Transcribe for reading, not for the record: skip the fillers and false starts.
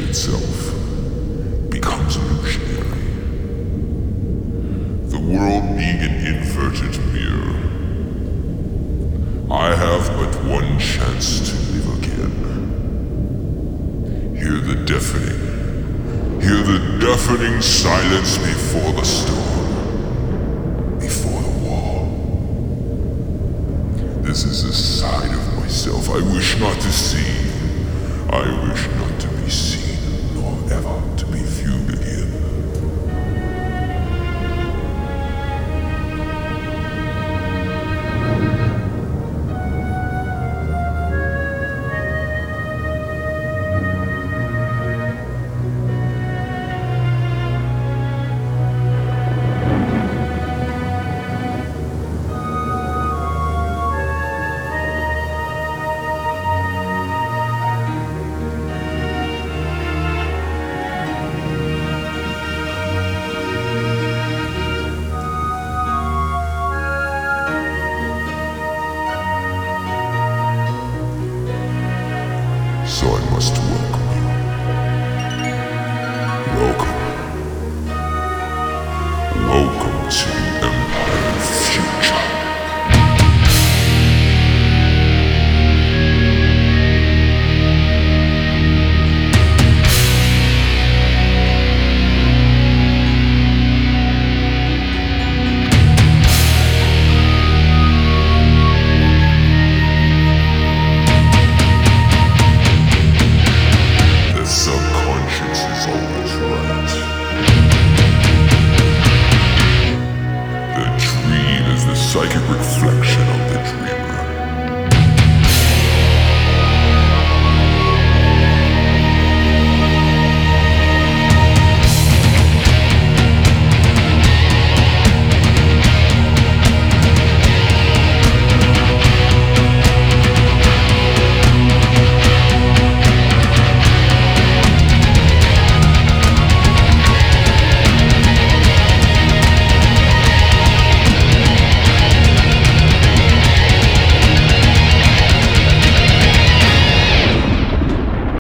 itself becomes illusionary. The world being an inverted mirror. I have but one chance to live again. Hear the deafening silence before the storm, before the war. This is a side of myself I wish not to see. I wish not